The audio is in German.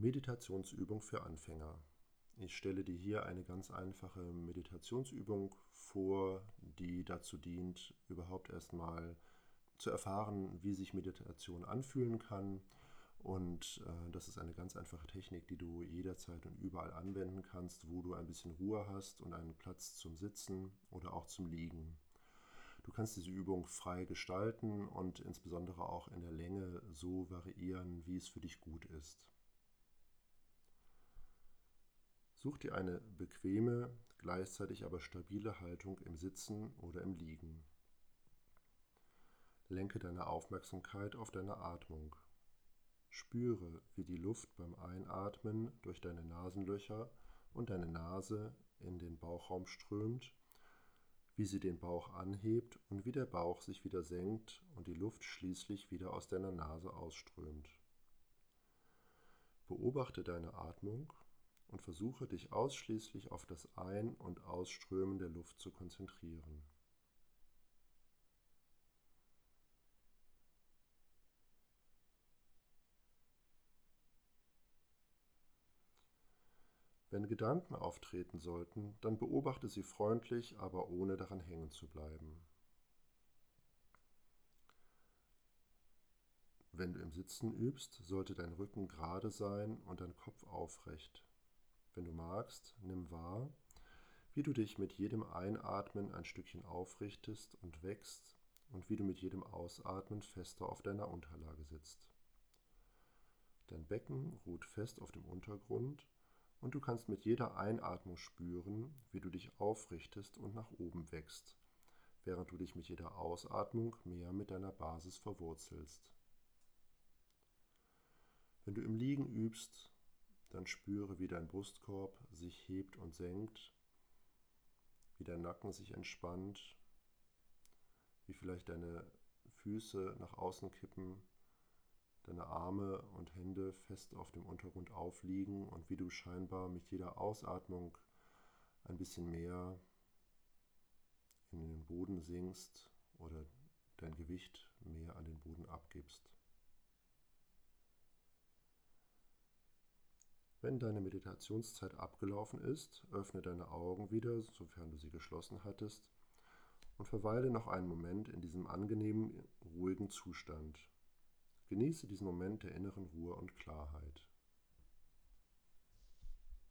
Meditationsübung für Anfänger. Ich stelle dir hier eine ganz einfache Meditationsübung vor, die dazu dient, überhaupt erstmal zu erfahren, wie sich Meditation anfühlen kann. Und das ist eine ganz einfache Technik, die du jederzeit und überall anwenden kannst, wo du ein bisschen Ruhe hast und einen Platz zum Sitzen oder auch zum Liegen. Du kannst diese Übung frei gestalten und insbesondere auch in der Länge so variieren, wie es für dich gut ist. Such dir eine bequeme, gleichzeitig aber stabile Haltung im Sitzen oder im Liegen. Lenke deine Aufmerksamkeit auf deine Atmung. Spüre, wie die Luft beim Einatmen durch deine Nasenlöcher und deine Nase in den Bauchraum strömt, wie sie den Bauch anhebt und wie der Bauch sich wieder senkt und die Luft schließlich wieder aus deiner Nase ausströmt. Beobachte deine Atmung und versuche dich ausschließlich auf das Ein- und Ausströmen der Luft zu konzentrieren. Wenn Gedanken auftreten sollten, dann beobachte sie freundlich, aber ohne daran hängen zu bleiben. Wenn du im Sitzen übst, sollte dein Rücken gerade sein und dein Kopf aufrecht. Wenn du magst, nimm wahr, wie du dich mit jedem Einatmen ein Stückchen aufrichtest und wächst und wie du mit jedem Ausatmen fester auf deiner Unterlage sitzt. Dein Becken ruht fest auf dem Untergrund und du kannst mit jeder Einatmung spüren, wie du dich aufrichtest und nach oben wächst, während du dich mit jeder Ausatmung mehr mit deiner Basis verwurzelst. Wenn du im Liegen übst, dann spüre, wie dein Brustkorb sich hebt und senkt, wie dein Nacken sich entspannt, wie vielleicht deine Füße nach außen kippen, deine Arme und Hände fest auf dem Untergrund aufliegen und wie du scheinbar mit jeder Ausatmung ein bisschen mehr in den Boden sinkst oder dein Gewicht mehr an den Boden abgibst. Wenn deine Meditationszeit abgelaufen ist, öffne deine Augen wieder, sofern du sie geschlossen hattest, und verweile noch einen Moment in diesem angenehmen, ruhigen Zustand. Genieße diesen Moment der inneren Ruhe und Klarheit.